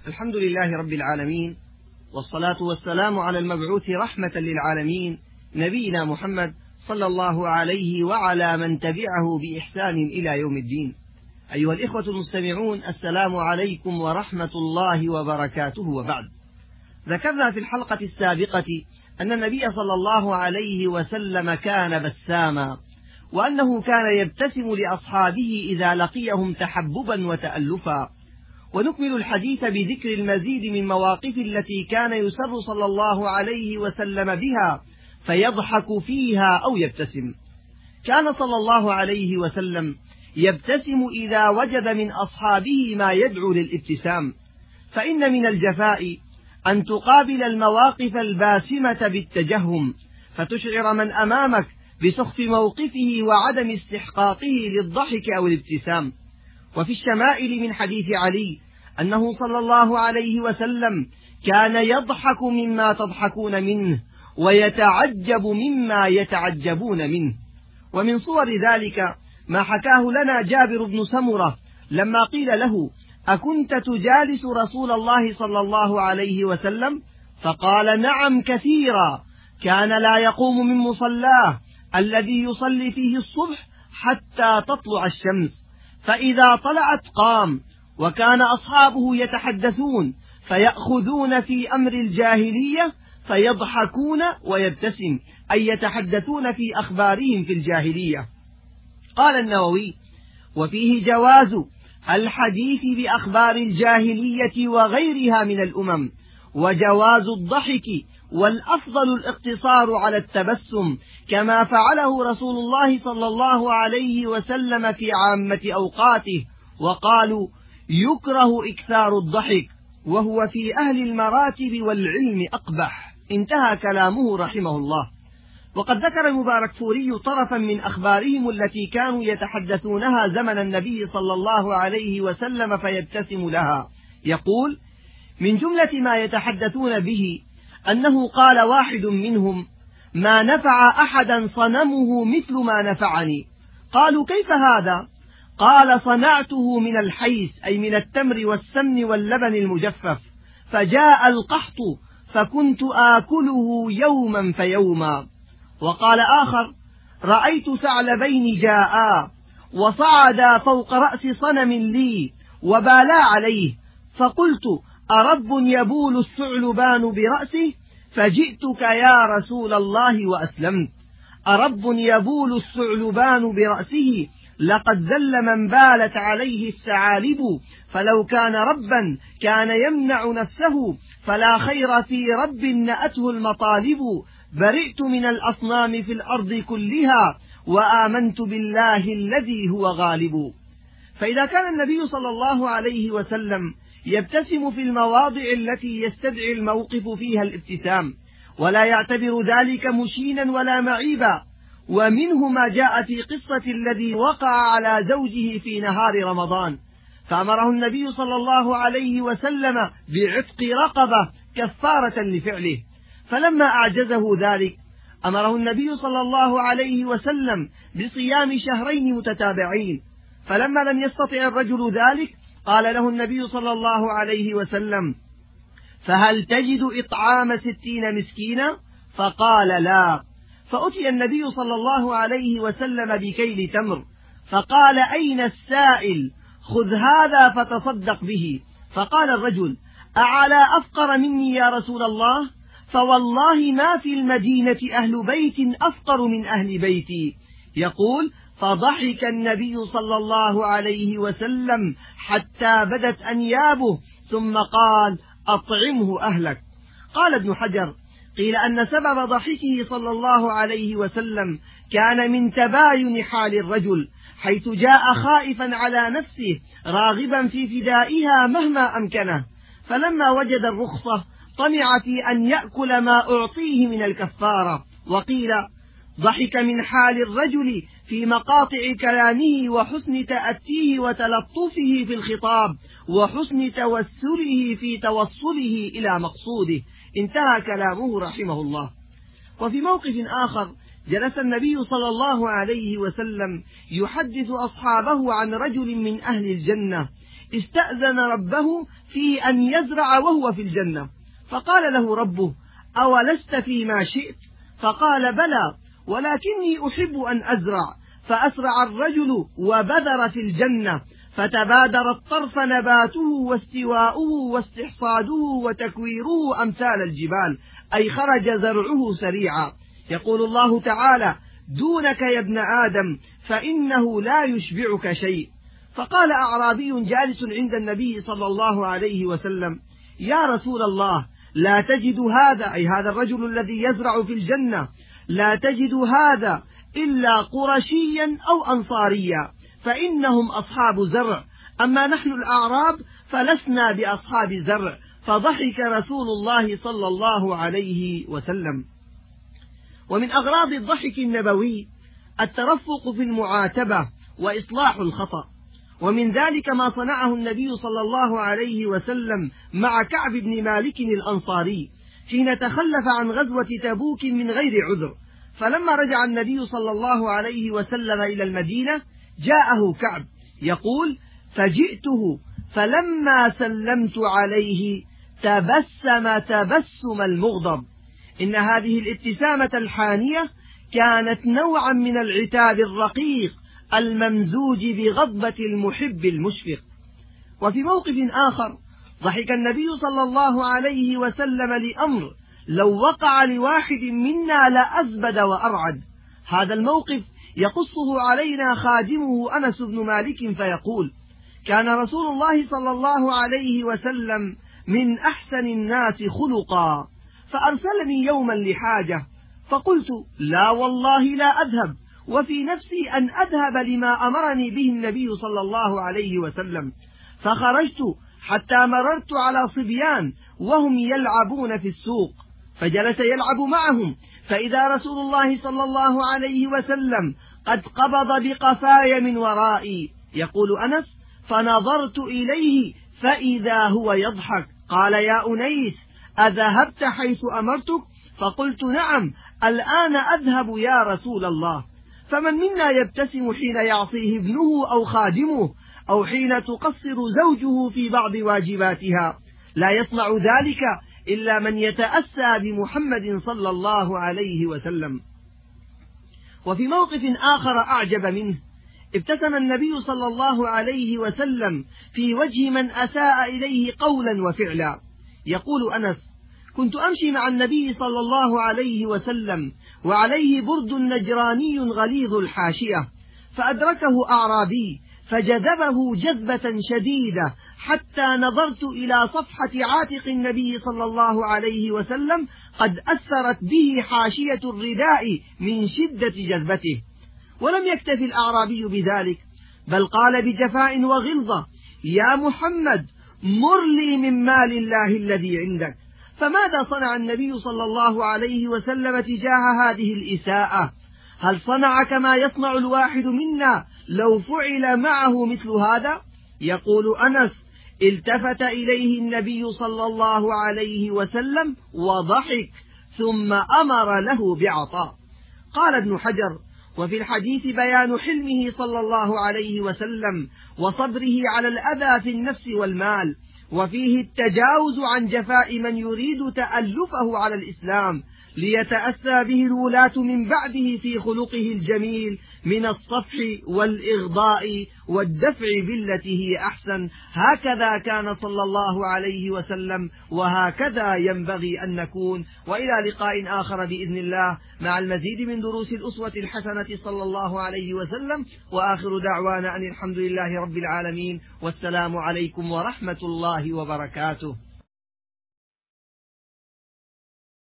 الحمد لله رب العالمين، والصلاة والسلام على المبعوث رحمة للعالمين نبينا محمد صلى الله عليه وعلى من تبعه بإحسان إلى يوم الدين. أيها الإخوة المستمعون، السلام عليكم ورحمة الله وبركاته. وبعد، ذكرنا في الحلقة السابقة أن النبي صلى الله عليه وسلم كان بساما، وأنه كان يبتسم لأصحابه إذا لقيهم تحببا وتألفا. ونكمل الحديث بذكر المزيد من مواقف التي كان يسر صلى الله عليه وسلم بها فيضحك فيها أو يبتسم. كان صلى الله عليه وسلم يبتسم إذا وجد من أصحابه ما يدعو للابتسام، فإن من الجفاء أن تقابل المواقف الباسمة بالتجهم فتشعر من أمامك بسخف موقفه وعدم استحقاقه للضحك أو الابتسام. وفي الشمائل من حديث علي أنه صلى الله عليه وسلم كان يضحك مما تضحكون منه ويتعجب مما يتعجبون منه. ومن صور ذلك ما حكاه لنا جابر بن سمرة لما قيل له: أكنت تجالس رسول الله صلى الله عليه وسلم؟ فقال: نعم كثيرا، كان لا يقوم من مصلاه الذي يصلي فيه الصبح حتى تطلع الشمس، فإذا طلعت قام، وكان أصحابه يتحدثون فيأخذون في أمر الجاهلية فيضحكون ويبتسم، أي يتحدثون في أخبارهم في الجاهلية. قال النووي: وفيه جواز الحديث بأخبار الجاهلية وغيرها من الأمم، وجواز الضحك، والأفضل الاقتصار على التبسم كما فعله رسول الله صلى الله عليه وسلم في عامة أوقاته. وقالوا: يكره إكثار الضحك، وهو في أهل المراتب والعلم أقبح. انتهى كلامه رحمه الله. وقد ذكر المباركفوري طرفا من أخبارهم التي كانوا يتحدثونها زمن النبي صلى الله عليه وسلم فيبتسم لها. يقول: من جملة ما يتحدثون به أنه قال واحد منهم: ما نفع أحدا صنمه مثل ما نفعني. قالوا: كيف هذا؟ قال: صنعته من الحيس، أي من التمر والسمن واللبن المجفف، فجاء القحط فكنت آكله يوما فيوما. وقال آخر: رأيت ثعلبين جاءا وصعدا فوق رأس صنم لي وبالا عليه، فقلت: أرب يبول الثعلبان برأسه؟ فجئتك يا رسول الله وأسلمت. أرب يبول الثعلبان برأسه؟ لقد ذل من بالت عليه الثعالب، فلو كان ربا كان يمنع نفسه، فلا خير في رب نأته المطالب. برئت من الأصنام في الأرض كلها، وآمنت بالله الذي هو غالب. فإذا كان النبي صلى الله عليه وسلم يبتسم في المواضع التي يستدعي الموقف فيها الابتسام، ولا يعتبر ذلك مشينا ولا معيبا، ومنه ما جاء في قصة الذي وقع على زوجه في نهار رمضان، فأمره النبي صلى الله عليه وسلم بعتق رقبة كفارة لفعله، فلما أعجزه ذلك أمره النبي صلى الله عليه وسلم بصيام شهرين متتابعين، فلما لم يستطع الرجل ذلك قال له النبي صلى الله عليه وسلم: فهل تجد إطعام 60 مسكينا؟ فقال: لا. فأتي النبي صلى الله عليه وسلم بكيل تمر، فقال: أين السائل؟ خذ هذا فتصدق به. فقال الرجل: أعلى أفقر مني يا رسول الله؟ فوالله ما في المدينة أهل بيت أفقر من أهل بيتي. يقول: فضحك النبي صلى الله عليه وسلم حتى بدت أنيابه، ثم قال: أطعمه أهلك. قال ابن حجر: قيل أن سبب ضحكه صلى الله عليه وسلم كان من تباين حال الرجل، حيث جاء خائفا على نفسه راغبا في فدائها مهما أمكنه، فلما وجد الرخصة طمع في أن يأكل ما أعطيه من الكفارة. وقيل: ضحك من حال الرجل في مقاطع كلامه وحسن تأتيه وتلطفه في الخطاب وحسن توسله في توصله إلى مقصوده. انتهى كلامه رحمه الله. وفي موقف آخر جلس النبي صلى الله عليه وسلم يحدث أصحابه عن رجل من أهل الجنة استأذن ربه في أن يزرع وهو في الجنة، فقال له ربه: أولست فيما شئت؟ فقال: بلى، ولكني أحب أن أزرع. فأسرع الرجل وبذر في الجنة، فتبادر الطرف نباته واستواؤه واستحصاده وتكويره أمثال الجبال، أي خرج زرعه سريعا. يقول الله تعالى: دونك يا ابن آدم فإنه لا يشبعك شيء. فقال أعرابي جالس عند النبي صلى الله عليه وسلم: يا رسول الله، لا تجد هذا، أي هذا الرجل الذي يزرع في الجنة، لا تجد هذا إلا قرشيا أو أنصاريا، فإنهم أصحاب زرع، أما نحن الأعراب فلسنا بأصحاب زرع. فضحك رسول الله صلى الله عليه وسلم. ومن أغراض الضحك النبوي الترفق في المعاتبة وإصلاح الخطأ، ومن ذلك ما صنعه النبي صلى الله عليه وسلم مع كعب بن مالك الأنصاري حين تخلف عن غزوة تبوك من غير عذر، فلما رجع النبي صلى الله عليه وسلم إلى المدينة جاءه كعب يقول: فجئته فلما سلمت عليه تبسم تبسم المغضب. إن هذه الابتسامة الحانية كانت نوعا من العتاب الرقيق الممزوج بغضبة المحب المشفق. وفي موقف آخر ضحك النبي صلى الله عليه وسلم لأمر لو وقع لواحد منا لأزبد وأرعد. هذا الموقف يقصه علينا خادمه أنس بن مالك فيقول: كان رسول الله صلى الله عليه وسلم من أحسن الناس خلقا، فأرسلني يوما لحاجة، فقلت: لا والله لا أذهب، وفي نفسي أن أذهب لما أمرني به النبي صلى الله عليه وسلم، فخرجت حتى مررت على صبيان وهم يلعبون في السوق، فجلس يلعب معهم، فإذا رسول الله صلى الله عليه وسلم قد قبض بقفاي من ورائي. يقول أنس: فنظرت إليه فإذا هو يضحك، قال: يا أنيس، أذهبت حيث أمرتك؟ فقلت: نعم، الآن أذهب يا رسول الله. فمن منا يبتسم حين يعصيه ابنه أو خادمه، أو حين تقصر زوجه في بعض واجباتها؟ لا يصنع ذلك إلا من يتأسى بمحمد صلى الله عليه وسلم. وفي موقف آخر أعجب منه ابتسم النبي صلى الله عليه وسلم في وجه من أساء إليه قولا وفعلا. يقول أنس: كنت أمشي مع النبي صلى الله عليه وسلم وعليه برد نجراني غليظ الحاشية، فأدركه أعرابي فجذبه جذبة شديدة حتى نظرت إلى صفحة عاتق النبي صلى الله عليه وسلم قد أثرت به حاشية الرداء من شدة جذبته. ولم يكتف الأعرابي بذلك، بل قال بجفاء وغلظة: يا محمد، مر لي من مال الله الذي عندك. فماذا صنع النبي صلى الله عليه وسلم تجاه هذه الإساءة؟ هل صنع كما يصنع الواحد منا لو فعل معه مثل هذا؟ يقول أنس: التفت إليه النبي صلى الله عليه وسلم وضحك، ثم أمر له بعطاء. قال ابن حجر: وفي الحديث بيان حلمه صلى الله عليه وسلم وصبره على الأذى في النفس والمال، وفيه التجاوز عن جفاء من يريد تألفه على الإسلام ليتأسى به الولاة من بعده في خلقه الجميل من الصفح والإغضاء والدفع بالتي هي أحسن. هكذا كان صلى الله عليه وسلم، وهكذا ينبغي أن نكون. وإلى لقاء آخر بإذن الله مع المزيد من دروس الأسوة الحسنة صلى الله عليه وسلم، وآخر دعوانا أن الحمد لله رب العالمين، والسلام عليكم ورحمة الله وبركاته.